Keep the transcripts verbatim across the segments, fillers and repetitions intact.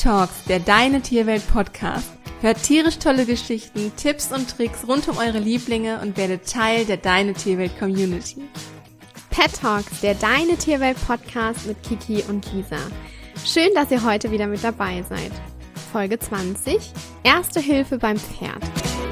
Talks, der Deine Tierwelt Podcast. Hört tierisch tolle Geschichten, Tipps und Tricks rund um eure Lieblinge und werdet Teil der Deine Tierwelt Community. Pet Talks, der Deine Tierwelt Podcast mit Kiki und Lisa. Schön, dass ihr heute wieder mit dabei seid. Folge zwanzig, Erste Hilfe beim Pferd.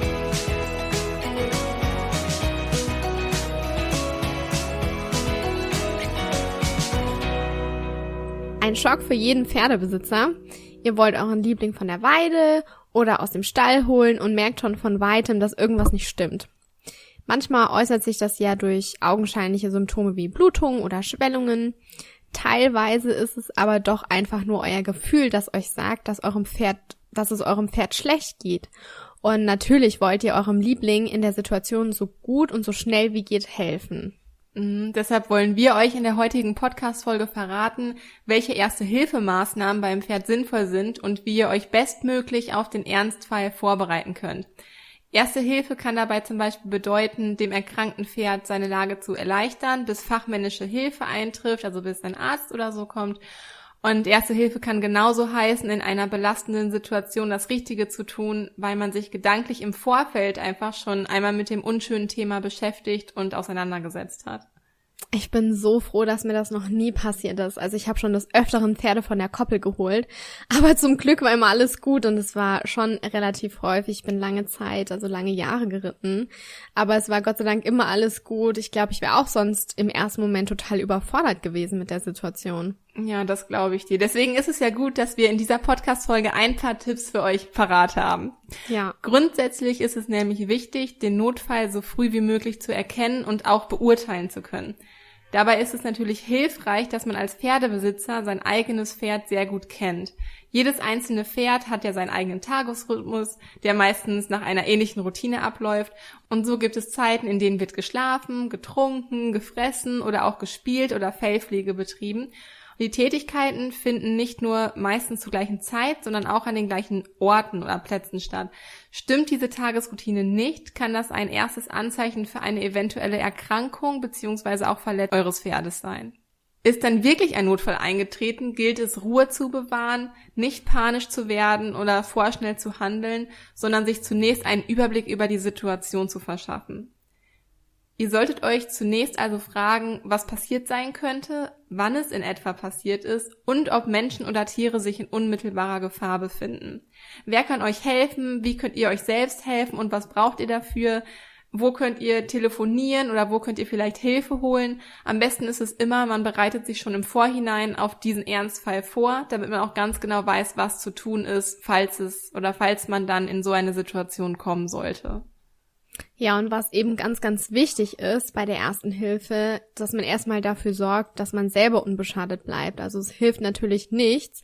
Ein Schock für jeden Pferdebesitzer. Ihr wollt euren Liebling von der Weide oder aus dem Stall holen und merkt schon von Weitem, dass irgendwas nicht stimmt. Manchmal äußert sich das ja durch augenscheinliche Symptome wie Blutungen oder Schwellungen. Teilweise ist es aber doch einfach nur euer Gefühl, das euch sagt, dass eurem Pferd, dass es eurem Pferd schlecht geht. Und natürlich wollt ihr eurem Liebling in der Situation so gut und so schnell wie geht helfen. Mhm, deshalb wollen wir euch in der heutigen Podcast-Folge verraten, welche Erste-Hilfe-Maßnahmen beim Pferd sinnvoll sind und wie ihr euch bestmöglich auf den Ernstfall vorbereiten könnt. Erste Hilfe kann dabei zum Beispiel bedeuten, dem erkrankten Pferd seine Lage zu erleichtern, bis fachmännische Hilfe eintrifft, also bis ein Arzt oder so kommt. Und Erste Hilfe kann genauso heißen, in einer belastenden Situation das Richtige zu tun, weil man sich gedanklich im Vorfeld einfach schon einmal mit dem unschönen Thema beschäftigt und auseinandergesetzt hat. Ich bin so froh, dass mir das noch nie passiert ist. Also ich habe schon des Öfteren Pferde von der Koppel geholt, aber zum Glück war immer alles gut und es war schon relativ häufig. Ich bin lange Zeit, also lange Jahre geritten, aber es war Gott sei Dank immer alles gut. Ich glaube, ich wäre auch sonst im ersten Moment total überfordert gewesen mit der Situation. Ja, das glaube ich dir. Deswegen ist es ja gut, dass wir in dieser Podcast-Folge ein paar Tipps für euch parat haben. Ja. Grundsätzlich ist es nämlich wichtig, den Notfall so früh wie möglich zu erkennen und auch beurteilen zu können. Dabei ist es natürlich hilfreich, dass man als Pferdebesitzer sein eigenes Pferd sehr gut kennt. Jedes einzelne Pferd hat ja seinen eigenen Tagesrhythmus, der meistens nach einer ähnlichen Routine abläuft. Und so gibt es Zeiten, in denen wird geschlafen, getrunken, gefressen oder auch gespielt oder Fellpflege betrieben. Die Tätigkeiten finden nicht nur meistens zur gleichen Zeit, sondern auch an den gleichen Orten oder Plätzen statt. Stimmt diese Tagesroutine nicht, kann das ein erstes Anzeichen für eine eventuelle Erkrankung bzw. auch Verletzung eures Pferdes sein. Ist dann wirklich ein Notfall eingetreten, gilt es, Ruhe zu bewahren, nicht panisch zu werden oder vorschnell zu handeln, sondern sich zunächst einen Überblick über die Situation zu verschaffen. Ihr solltet euch zunächst also fragen, was passiert sein könnte, wann es in etwa passiert ist und ob Menschen oder Tiere sich in unmittelbarer Gefahr befinden. Wer kann euch helfen? Wie könnt ihr euch selbst helfen und was braucht ihr dafür? Wo könnt ihr telefonieren oder wo könnt ihr vielleicht Hilfe holen? Am besten ist es immer, man bereitet sich schon im Vorhinein auf diesen Ernstfall vor, damit man auch ganz genau weiß, was zu tun ist, falls es oder falls man dann in so eine Situation kommen sollte. Ja, und was eben ganz, ganz wichtig ist bei der ersten Hilfe, dass man erstmal dafür sorgt, dass man selber unbeschadet bleibt. Also es hilft natürlich nichts,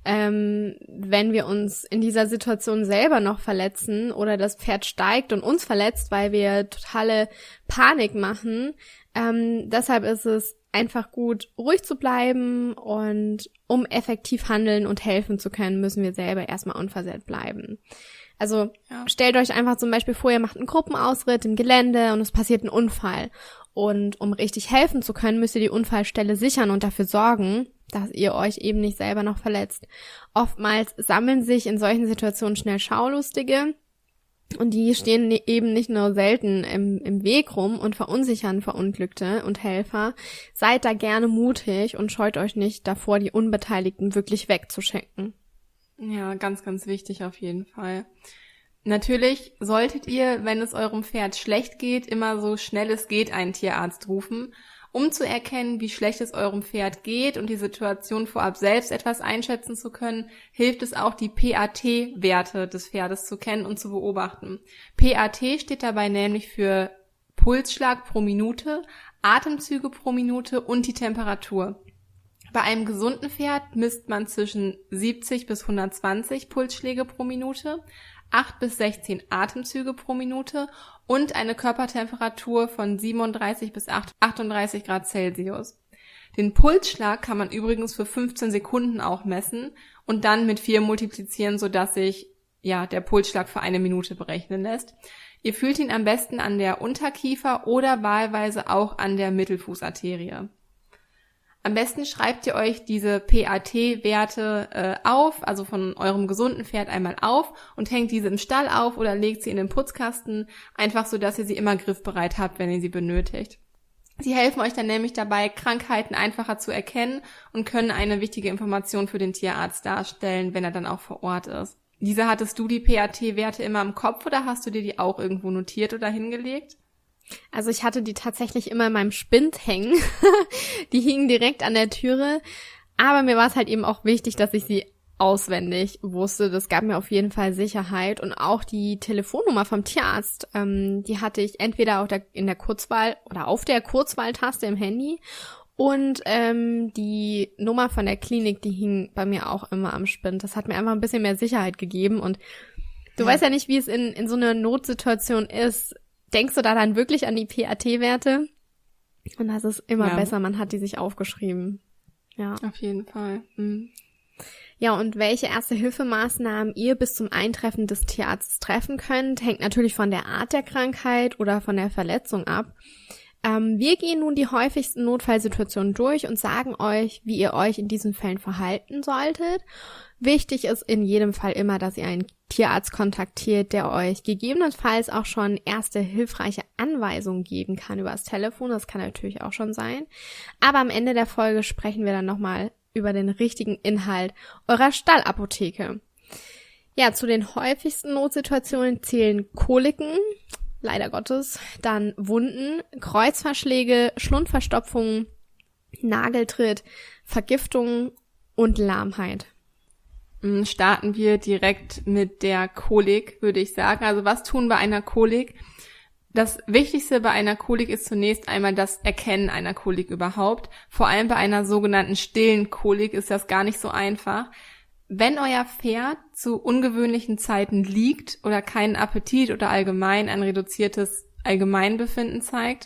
ähm, wenn wir uns in dieser Situation selber noch verletzen oder das Pferd steigt und uns verletzt, weil wir totale Panik machen. Ähm, deshalb ist es einfach gut, ruhig zu bleiben und um effektiv handeln und helfen zu können, müssen wir selber erstmal unversehrt bleiben. Also ja. Stellt euch einfach zum Beispiel vor, ihr macht einen Gruppenausritt im Gelände und es passiert ein Unfall. Und um richtig helfen zu können, müsst ihr die Unfallstelle sichern und dafür sorgen, dass ihr euch eben nicht selber noch verletzt. Oftmals sammeln sich in solchen Situationen schnell Schaulustige und die stehen eben nicht nur selten im, im Weg rum und verunsichern Verunglückte und Helfer. Seid da gerne mutig und scheut euch nicht davor, die Unbeteiligten wirklich wegzuschicken. Ja, ganz, ganz wichtig auf jeden Fall. Natürlich solltet ihr, wenn es eurem Pferd schlecht geht, immer so schnell es geht einen Tierarzt rufen, um zu erkennen, wie schlecht es eurem Pferd geht und die Situation vorab selbst etwas einschätzen zu können, hilft es auch, die P A T-Werte des Pferdes zu kennen und zu beobachten. P A T steht dabei nämlich für Pulsschlag pro Minute, Atemzüge pro Minute und die Temperatur. Bei einem gesunden Pferd misst man zwischen siebzig bis hundertzwanzig Pulsschläge pro Minute, acht bis sechzehn Atemzüge pro Minute und eine Körpertemperatur von siebenunddreißig bis achtunddreißig Grad Celsius. Den Pulsschlag kann man übrigens für fünfzehn Sekunden auch messen und dann mit vier multiplizieren, sodass sich ja der Pulsschlag für eine Minute berechnen lässt. Ihr fühlt ihn am besten an der Unterkiefer oder wahlweise auch an der Mittelfußarterie. Am besten schreibt ihr euch diese P A T-Werte äh, auf, also von eurem gesunden Pferd einmal auf und hängt diese im Stall auf oder legt sie in den Putzkasten, einfach so, dass ihr sie immer griffbereit habt, wenn ihr sie benötigt. Sie helfen euch dann nämlich dabei, Krankheiten einfacher zu erkennen und können eine wichtige Information für den Tierarzt darstellen, wenn er dann auch vor Ort ist. Lisa, hattest du die P A T-Werte immer im Kopf oder hast du dir die auch irgendwo notiert oder hingelegt? Also ich hatte die tatsächlich immer in meinem Spind hängen. Die hingen direkt an der Türe. Aber mir war es halt eben auch wichtig, dass ich sie auswendig wusste. Das gab mir auf jeden Fall Sicherheit. Und auch die Telefonnummer vom Tierarzt, ähm, die hatte ich entweder auf der, in der Kurzwahl oder auf der Kurzwahltaste im Handy. Und ähm, die Nummer von der Klinik, die hing bei mir auch immer am Spind. Das hat mir einfach ein bisschen mehr Sicherheit gegeben. Und du ja. weißt ja nicht, wie es in, in so einer Notsituation ist. Denkst du da dann wirklich an die P A T-Werte? Und das ist immer ja. besser, man hat die sich aufgeschrieben. Ja. Auf jeden Fall. Mhm. Ja, und welche Erste-Hilfe-Maßnahmen ihr bis zum Eintreffen des Tierarztes treffen könnt, hängt natürlich von der Art der Krankheit oder von der Verletzung ab. Ähm, wir gehen nun die häufigsten Notfallsituationen durch und sagen euch, wie ihr euch in diesen Fällen verhalten solltet. Wichtig ist in jedem Fall immer, dass ihr einen Tierarzt kontaktiert, der euch gegebenenfalls auch schon erste hilfreiche Anweisungen geben kann über das Telefon. Das kann natürlich auch schon sein. Aber am Ende der Folge sprechen wir dann nochmal über den richtigen Inhalt eurer Stallapotheke. Ja, zu den häufigsten Notsituationen zählen Koliken, leider Gottes, dann Wunden, Kreuzverschläge, Schlundverstopfungen, Nageltritt, Vergiftungen und Lahmheit. Starten wir direkt mit der Kolik, würde ich sagen. Also was tun bei einer Kolik? Das Wichtigste bei einer Kolik ist zunächst einmal das Erkennen einer Kolik überhaupt. Vor allem bei einer sogenannten stillen Kolik ist das gar nicht so einfach. Wenn euer Pferd zu ungewöhnlichen Zeiten liegt oder keinen Appetit oder allgemein ein reduziertes Allgemeinbefinden zeigt,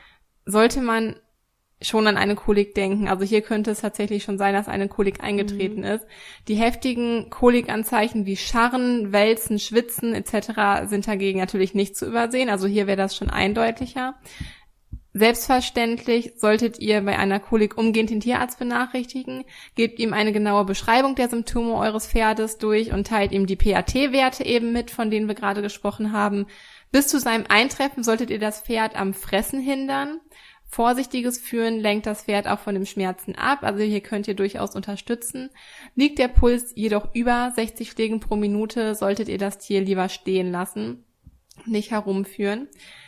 sollte man schon an eine Kolik denken. Also hier könnte es tatsächlich schon sein, dass eine Kolik eingetreten mhm. ist. Die heftigen Kolikanzeichen wie Scharren, Wälzen, Schwitzen et cetera sind dagegen natürlich nicht zu übersehen. Also hier wäre das schon eindeutiger. Selbstverständlich solltet ihr bei einer Kolik umgehend den Tierarzt benachrichtigen, gebt ihm eine genaue Beschreibung der Symptome eures Pferdes durch und teilt ihm die P A T-Werte eben mit, von denen wir gerade gesprochen haben. Bis zu seinem Eintreffen solltet ihr das Pferd am Fressen hindern. Vorsichtiges Führen lenkt das Pferd auch von dem Schmerzen ab, also hier könnt ihr durchaus unterstützen. Liegt der Puls jedoch über sechzig Schlägen pro Minute, solltet ihr das Tier lieber stehen lassen, nicht herumführen.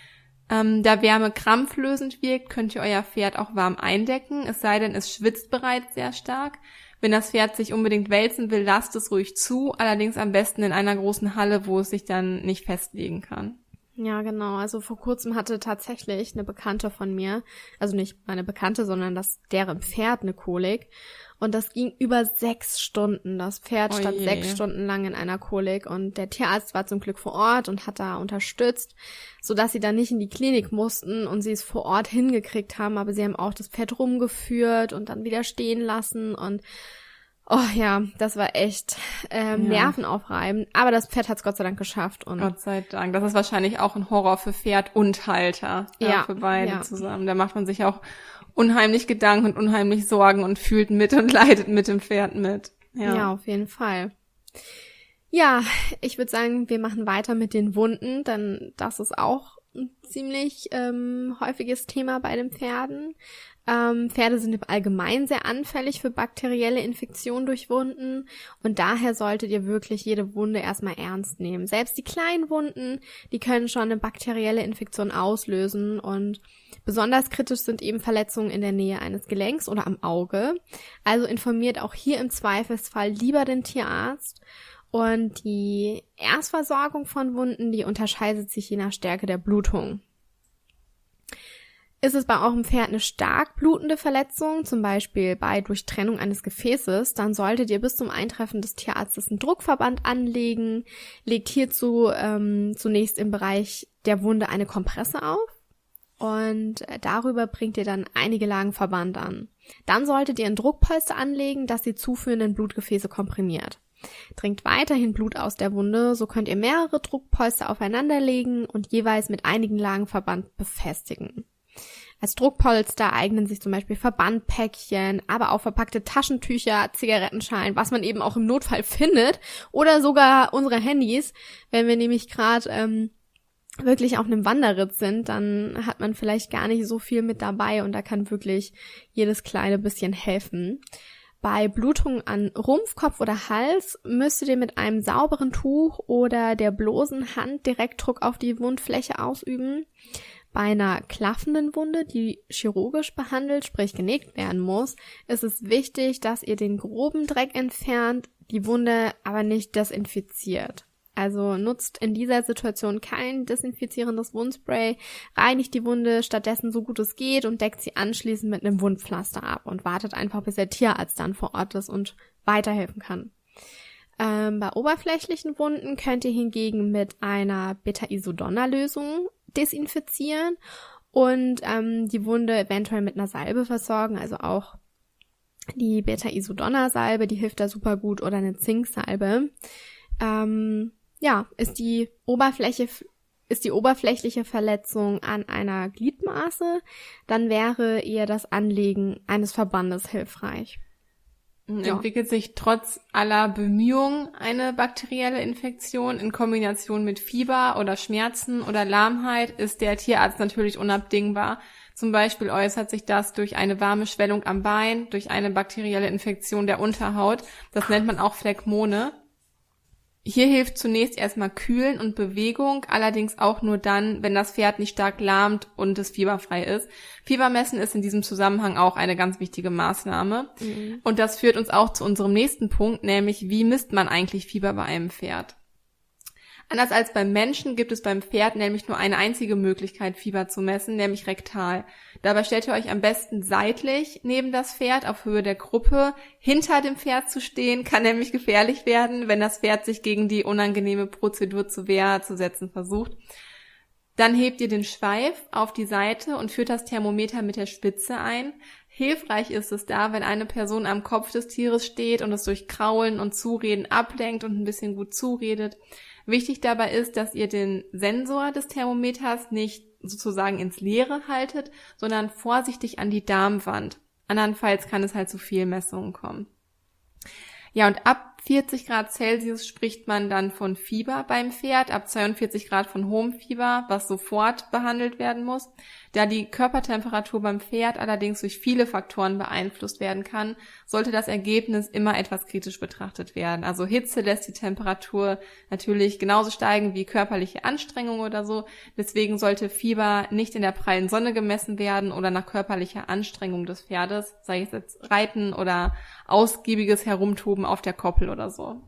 Ähm, da Wärme krampflösend wirkt, könnt ihr euer Pferd auch warm eindecken, es sei denn, es schwitzt bereits sehr stark. Wenn das Pferd sich unbedingt wälzen will, lasst es ruhig zu, allerdings am besten in einer großen Halle, wo es sich dann nicht festlegen kann. Ja, genau. Also vor kurzem hatte tatsächlich eine Bekannte von mir, also nicht meine Bekannte, sondern das deren Pferd eine Kolik. Und das ging über sechs Stunden. Das Pferd stand Oje. sechs Stunden lang in einer Kolik und der Tierarzt war zum Glück vor Ort und hat da unterstützt, sodass sie dann nicht in die Klinik mussten und sie es vor Ort hingekriegt haben. Aber sie haben auch das Pferd rumgeführt und dann wieder stehen lassen und oh ja, das war echt ähm, ja. nervenaufreibend. Aber das Pferd hat es Gott sei Dank geschafft. Und Gott sei Dank. Das ist wahrscheinlich auch ein Horror für Pferd und Halter. Ja, ja für beide ja. zusammen. Da macht man sich auch unheimlich Gedanken und unheimlich Sorgen und fühlt mit und leidet mit dem Pferd mit. Ja, ja auf jeden Fall. Ja, ich würde sagen, wir machen weiter mit den Wunden, denn das ist auch ein ziemlich ähm, häufiges Thema bei den Pferden. Ähm, Pferde sind im Allgemeinen sehr anfällig für bakterielle Infektionen durch Wunden und daher solltet ihr wirklich jede Wunde erstmal ernst nehmen. Selbst die kleinen Wunden, die können schon eine bakterielle Infektion auslösen und besonders kritisch sind eben Verletzungen in der Nähe eines Gelenks oder am Auge. Also informiert auch hier im Zweifelsfall lieber den Tierarzt. Und die Erstversorgung von Wunden, die unterscheidet sich je nach Stärke der Blutung. Ist es bei eurem Pferd eine stark blutende Verletzung, zum Beispiel bei Durchtrennung eines Gefäßes, dann solltet ihr bis zum Eintreffen des Tierarztes einen Druckverband anlegen, legt hierzu ähm, zunächst im Bereich der Wunde eine Kompresse auf und darüber bringt ihr dann einige Lagen Verband an. Dann solltet ihr ein Druckpolster anlegen, das die zuführenden Blutgefäße komprimiert. Dringt weiterhin Blut aus der Wunde, so könnt ihr mehrere Druckpolster aufeinanderlegen und jeweils mit einigen Lagen Verband befestigen. Als Druckpolster eignen sich zum Beispiel Verbandpäckchen, aber auch verpackte Taschentücher, Zigarettenschalen, was man eben auch im Notfall findet, oder sogar unsere Handys. Wenn wir nämlich gerade ähm, wirklich auf einem Wanderritt sind, dann hat man vielleicht gar nicht so viel mit dabei und da kann wirklich jedes kleine bisschen helfen. Bei Blutungen an Rumpf, Kopf oder Hals müsstet ihr mit einem sauberen Tuch oder der bloßen Hand Direktdruck auf die Wundfläche ausüben. Bei einer klaffenden Wunde, die chirurgisch behandelt, sprich genäht werden muss, ist es wichtig, dass ihr den groben Dreck entfernt, die Wunde aber nicht desinfiziert. Also nutzt in dieser Situation kein desinfizierendes Wundspray, reinigt die Wunde stattdessen so gut es geht und deckt sie anschließend mit einem Wundpflaster ab und wartet einfach, bis der Tierarzt dann vor Ort ist und weiterhelfen kann. Ähm, bei oberflächlichen Wunden könnt ihr hingegen mit einer Beta-Isodonna-Lösung desinfizieren und ähm, die Wunde eventuell mit einer Salbe versorgen, also auch die Beta-Isodonna-Salbe, die hilft da super gut, oder eine Zinksalbe. Ähm, ja, ist die Oberfläche, ist die oberflächliche Verletzung an einer Gliedmaße, dann wäre eher das Anlegen eines Verbandes hilfreich. Ja. Entwickelt sich trotz aller Bemühungen eine bakterielle Infektion in Kombination mit Fieber oder Schmerzen oder Lahmheit, ist der Tierarzt natürlich unabdingbar. Zum Beispiel äußert sich das durch eine warme Schwellung am Bein, durch eine bakterielle Infektion der Unterhaut. Das nennt man auch Phlegmone. Hier hilft zunächst erstmal Kühlen und Bewegung, allerdings auch nur dann, wenn das Pferd nicht stark lahmt und es fieberfrei ist. Fiebermessen ist in diesem Zusammenhang auch eine ganz wichtige Maßnahme. Mhm. Und das führt uns auch zu unserem nächsten Punkt, nämlich wie misst man eigentlich Fieber bei einem Pferd? Anders als beim Menschen gibt es beim Pferd nämlich nur eine einzige Möglichkeit, Fieber zu messen, nämlich rektal. Dabei stellt ihr euch am besten seitlich neben das Pferd auf Höhe der Gruppe. Hinter dem Pferd zu stehen kann nämlich gefährlich werden, wenn das Pferd sich gegen die unangenehme Prozedur zur Wehr zu setzen versucht. Dann hebt ihr den Schweif auf die Seite und führt das Thermometer mit der Spitze ein. Hilfreich ist es da, wenn eine Person am Kopf des Tieres steht und es durch Kraulen und Zureden ablenkt und ein bisschen gut zuredet. Wichtig dabei ist, dass ihr den Sensor des Thermometers nicht sozusagen ins Leere haltet, sondern vorsichtig an die Darmwand. Andernfalls kann es halt zu Fehlmessungen kommen. Ja, und ab vierzig Grad Celsius spricht man dann von Fieber beim Pferd, ab zweiundvierzig Grad von hohem Fieber, was sofort behandelt werden muss. Da die Körpertemperatur beim Pferd allerdings durch viele Faktoren beeinflusst werden kann, sollte das Ergebnis immer etwas kritisch betrachtet werden. Also Hitze lässt die Temperatur natürlich genauso steigen wie körperliche Anstrengung oder so. Deswegen sollte Fieber nicht in der prallen Sonne gemessen werden oder nach körperlicher Anstrengung des Pferdes, sei es jetzt Reiten oder ausgiebiges Herumtoben auf der Koppel oder so.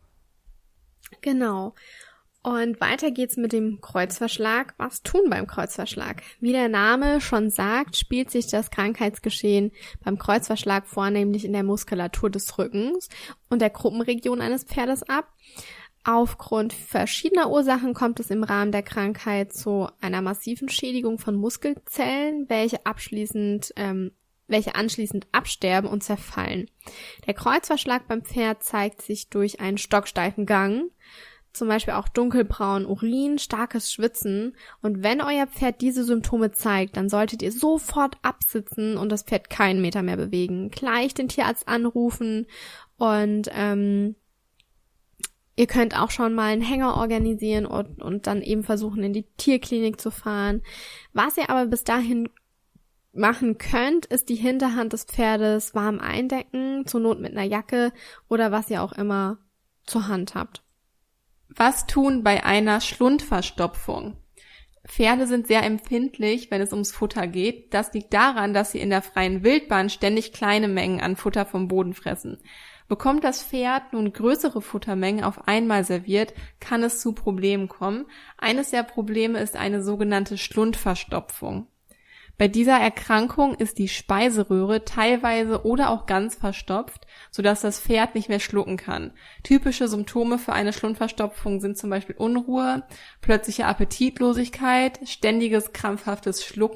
Genau. Und weiter geht's mit dem Kreuzverschlag. Was tun beim Kreuzverschlag? Wie der Name schon sagt, spielt sich das Krankheitsgeschehen beim Kreuzverschlag vornehmlich in der Muskulatur des Rückens und der Kruppenregion eines Pferdes ab. Aufgrund verschiedener Ursachen kommt es im Rahmen der Krankheit zu einer massiven Schädigung von Muskelzellen, welche abschließend ähm, welche anschließend absterben und zerfallen. Der Kreuzverschlag beim Pferd zeigt sich durch einen stocksteifen Gang, zum Beispiel auch dunkelbraunen Urin, starkes Schwitzen. Und wenn euer Pferd diese Symptome zeigt, dann solltet ihr sofort absitzen und das Pferd keinen Meter mehr bewegen. Gleich den Tierarzt anrufen und ähm, ihr könnt auch schon mal einen Hänger organisieren und, und dann eben versuchen, in die Tierklinik zu fahren. Was ihr aber bis dahin machen könnt, ist die Hinterhand des Pferdes warm eindecken, zur Not mit einer Jacke oder was ihr auch immer zur Hand habt. Was tun bei einer Schlundverstopfung? Pferde sind sehr empfindlich, wenn es ums Futter geht. Das liegt daran, dass sie in der freien Wildbahn ständig kleine Mengen an Futter vom Boden fressen. Bekommt das Pferd nun größere Futtermengen auf einmal serviert, kann es zu Problemen kommen. Eines der Probleme ist eine sogenannte Schlundverstopfung. Bei dieser Erkrankung ist die Speiseröhre teilweise oder auch ganz verstopft, sodass das Pferd nicht mehr schlucken kann. Typische Symptome für eine Schlundverstopfung sind zum Beispiel Unruhe, plötzliche Appetitlosigkeit, ständiges krampfhaftes Schlucken.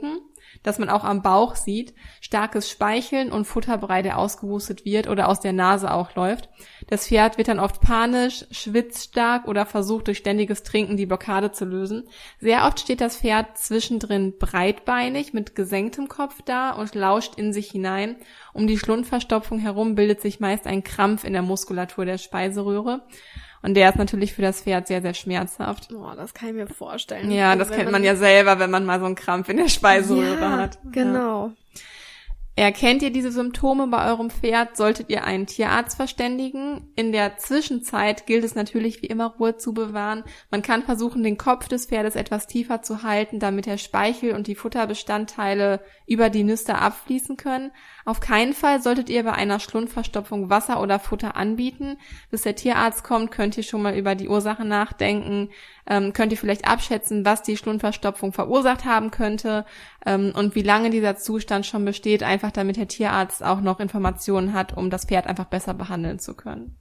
dass man auch am Bauch sieht, starkes Speicheln und Futterbrei, der ausgehustet wird oder aus der Nase auch läuft. Das Pferd wird dann oft panisch, schwitzt stark oder versucht durch ständiges Trinken die Blockade zu lösen. Sehr oft steht das Pferd zwischendrin breitbeinig mit gesenktem Kopf da und lauscht in sich hinein. Um die Schlundverstopfung herum bildet sich meist ein Krampf in der Muskulatur der Speiseröhre. Und der ist natürlich für das Pferd sehr, sehr schmerzhaft. Boah, das kann ich mir vorstellen. Ja, das kennt man ja selber, wenn man mal so einen Krampf in der Speiseröhre ja, hat. Genau. Ja. Erkennt ihr diese Symptome bei eurem Pferd, solltet ihr einen Tierarzt verständigen. In der Zwischenzeit gilt es natürlich wie immer, Ruhe zu bewahren. Man kann versuchen, den Kopf des Pferdes etwas tiefer zu halten, damit der Speichel und die Futterbestandteile über die Nüster abfließen können. Auf keinen Fall solltet ihr bei einer Schlundverstopfung Wasser oder Futter anbieten. Bis der Tierarzt kommt, könnt ihr schon mal über die Ursache nachdenken. Ähm, könnt ihr vielleicht abschätzen, was die Schlundverstopfung verursacht haben könnte ähm, und wie lange dieser Zustand schon besteht, einfach damit der Tierarzt auch noch Informationen hat, um das Pferd einfach besser behandeln zu können.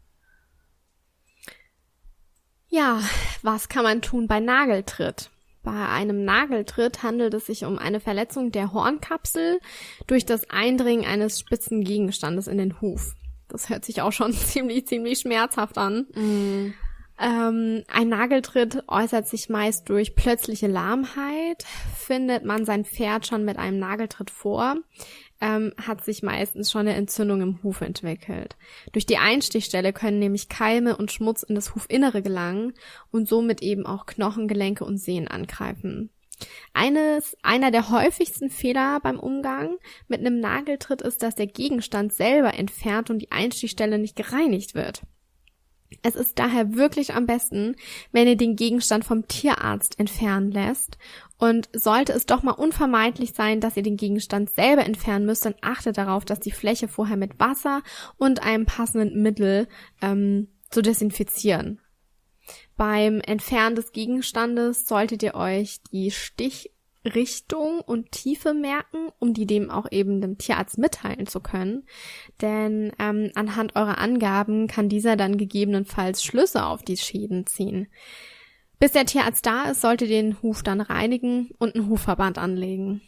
Ja, was kann man tun bei Nageltritt? Bei einem Nageltritt handelt es sich um eine Verletzung der Hornkapsel durch das Eindringen eines spitzen Gegenstandes in den Huf. Das hört sich auch schon ziemlich, ziemlich schmerzhaft an. Mm. Ähm, ein Nageltritt äußert sich meist durch plötzliche Lahmheit. Findet man sein Pferd schon mit einem Nageltritt vor, ähm, hat sich meistens schon eine Entzündung im Huf entwickelt. Durch die Einstichstelle können nämlich Keime und Schmutz in das Hufinnere gelangen und somit eben auch Knochen, Gelenke und Sehnen angreifen. Eines, einer der häufigsten Fehler beim Umgang mit einem Nageltritt ist, dass der Gegenstand selber entfernt und die Einstichstelle nicht gereinigt wird. Es ist daher wirklich am besten, wenn ihr den Gegenstand vom Tierarzt entfernen lässt. Und sollte es doch mal unvermeidlich sein, dass ihr den Gegenstand selber entfernen müsst, dann achtet darauf, dass die Fläche vorher mit Wasser und einem passenden Mittel ähm, zu desinfizieren. Beim Entfernen des Gegenstandes solltet ihr euch die Stichrichtung und Tiefe merken, um die dem auch eben dem Tierarzt mitteilen zu können. Denn ähm, anhand eurer Angaben kann dieser dann gegebenenfalls Schlüsse auf die Schäden ziehen. Bis der Tierarzt da ist, solltet ihr den Huf dann reinigen und einen Hufverband anlegen.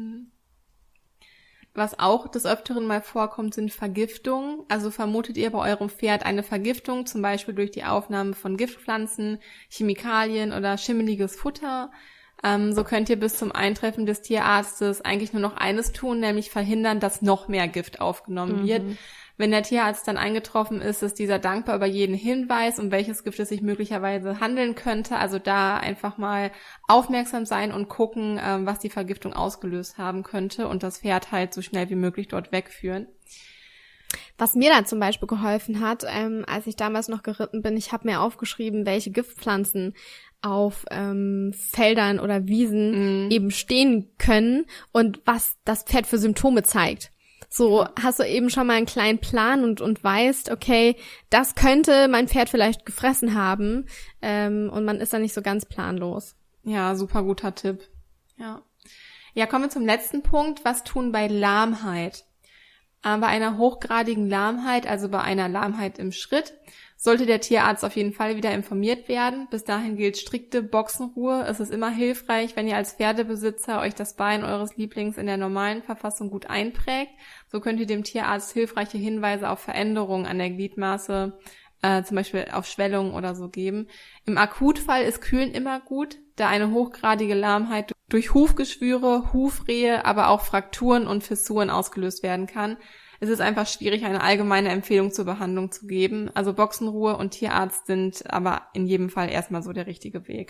Was auch des Öfteren mal vorkommt, sind Vergiftungen. Also vermutet ihr bei eurem Pferd eine Vergiftung, zum Beispiel durch die Aufnahme von Giftpflanzen, Chemikalien oder schimmeliges Futter. Ähm, so könnt ihr bis zum Eintreffen des Tierarztes eigentlich nur noch eines tun, nämlich verhindern, dass noch mehr Gift aufgenommen mhm. wird. Wenn der Tierarzt dann eingetroffen ist, ist dieser dankbar über jeden Hinweis, um welches Gift es sich möglicherweise handeln könnte. Also da einfach mal aufmerksam sein und gucken, ähm, was die Vergiftung ausgelöst haben könnte und das Pferd halt so schnell wie möglich dort wegführen. Was mir dann zum Beispiel geholfen hat, ähm, als ich damals noch geritten bin, ich habe mir aufgeschrieben, welche Giftpflanzen auf ähm, Feldern oder Wiesen mm. eben stehen können und was das Pferd für Symptome zeigt. So hast du eben schon mal einen kleinen Plan und und weißt, okay, das könnte mein Pferd vielleicht gefressen haben ähm, und man ist dann nicht so ganz planlos. Ja, super guter Tipp. Ja, ja, kommen wir zum letzten Punkt. Was tun bei Lahmheit? Äh, bei einer hochgradigen Lahmheit, also bei einer Lahmheit im Schritt, sollte der Tierarzt auf jeden Fall wieder informiert werden. Bis dahin gilt strikte Boxenruhe. Es ist immer hilfreich, wenn ihr als Pferdebesitzer euch das Bein eures Lieblings in der normalen Verfassung gut einprägt. So könnt ihr dem Tierarzt hilfreiche Hinweise auf Veränderungen an der Gliedmaße, äh, zum Beispiel auf Schwellungen oder so geben. Im Akutfall ist Kühlen immer gut, da eine hochgradige Lahmheit durch Hufgeschwüre, Hufrehe, aber auch Frakturen und Fissuren ausgelöst werden kann. Es ist einfach schwierig, eine allgemeine Empfehlung zur Behandlung zu geben. Also Boxenruhe und Tierarzt sind aber in jedem Fall erstmal so der richtige Weg.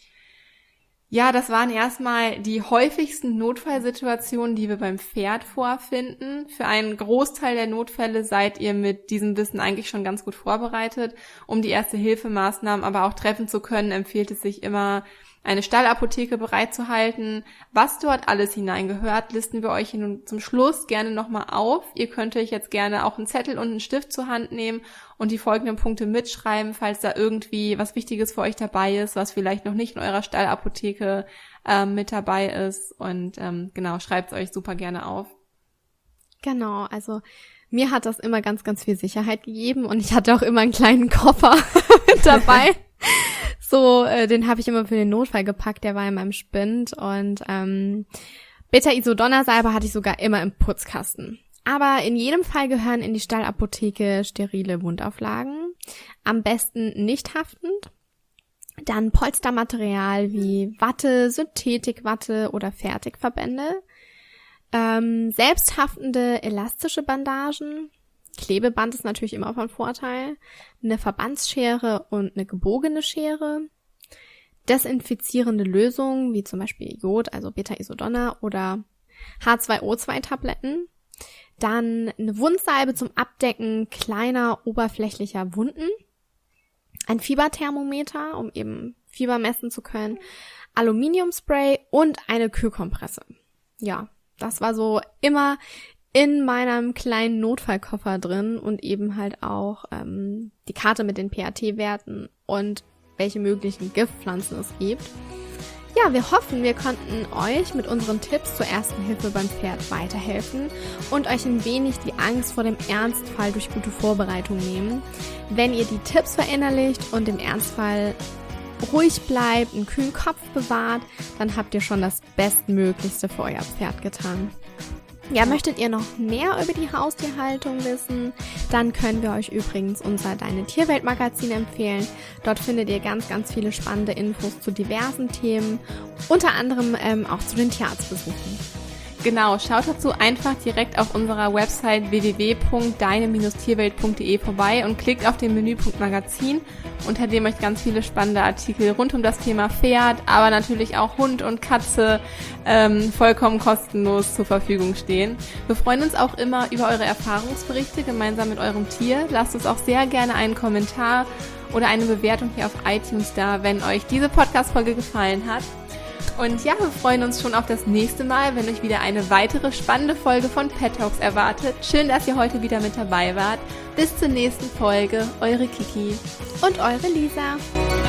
Ja, das waren erstmal die häufigsten Notfallsituationen, die wir beim Pferd vorfinden. Für einen Großteil der Notfälle seid ihr mit diesem Wissen eigentlich schon ganz gut vorbereitet. Um die Erste-Hilfe-Maßnahmen aber auch treffen zu können, empfiehlt es sich immer, eine Stallapotheke bereitzuhalten. Was dort alles hineingehört, listen wir euch hier nun zum Schluss gerne nochmal auf. Ihr könnt euch jetzt gerne auch einen Zettel und einen Stift zur Hand nehmen und die folgenden Punkte mitschreiben, falls da irgendwie was Wichtiges für euch dabei ist, was vielleicht noch nicht in eurer Stallapotheke äh, mit dabei ist. Und ähm, genau, schreibt es euch super gerne auf. Genau, also mir hat das immer ganz, ganz viel Sicherheit gegeben und ich hatte auch immer einen kleinen Koffer mit dabei. So, äh, den habe ich immer für den Notfall gepackt, der war in meinem Spind und ähm, Beta-Isodonna-Salbe hatte ich sogar immer im Putzkasten. Aber in jedem Fall gehören in die Stallapotheke sterile Wundauflagen, am besten nicht haftend. Dann Polstermaterial wie Watte, Synthetikwatte oder Fertigverbände. Ähm, selbsthaftende elastische Bandagen. Klebeband ist natürlich immer von Vorteil. Eine Verbandsschere und eine gebogene Schere. Desinfizierende Lösungen wie zum Beispiel Jod, also Beta-Isodonna oder H zwei O zwei Tabletten. Dann eine Wundsalbe zum Abdecken kleiner oberflächlicher Wunden. Ein Fieberthermometer, um eben Fieber messen zu können. Aluminiumspray und eine Kühlkompresse. Ja, das war so immer in meinem kleinen Notfallkoffer drin und eben halt auch ähm, die Karte mit den P A T-Werten und welche möglichen Giftpflanzen es gibt. Ja, wir hoffen, wir konnten euch mit unseren Tipps zur Ersten Hilfe beim Pferd weiterhelfen und euch ein wenig die Angst vor dem Ernstfall durch gute Vorbereitung nehmen. Wenn ihr die Tipps verinnerlicht und im Ernstfall ruhig bleibt, einen kühlen Kopf bewahrt, dann habt ihr schon das Bestmöglichste für euer Pferd getan. Ja, möchtet ihr noch mehr über die Haustierhaltung wissen, dann können wir euch übrigens unser Deine Tierwelt Magazin empfehlen. Dort findet ihr ganz, ganz viele spannende Infos zu diversen Themen, unter anderem ähm, auch zu den Tierarztbesuchen. Genau, schaut dazu einfach direkt auf unserer Website w w w punkt deine Bindestrich tierwelt punkt de vorbei und klickt auf den Menüpunkt Magazin, unter dem euch ganz viele spannende Artikel rund um das Thema Pferd, aber natürlich auch Hund und Katze ähm, vollkommen kostenlos zur Verfügung stehen. Wir freuen uns auch immer über eure Erfahrungsberichte gemeinsam mit eurem Tier. Lasst uns auch sehr gerne einen Kommentar oder eine Bewertung hier auf iTunes da, wenn euch diese Podcast-Folge gefallen hat. Und ja, wir freuen uns schon auf das nächste Mal, wenn euch wieder eine weitere spannende Folge von Pet Talks erwartet. Schön, dass ihr heute wieder mit dabei wart. Bis zur nächsten Folge, eure Kiki und eure Lisa.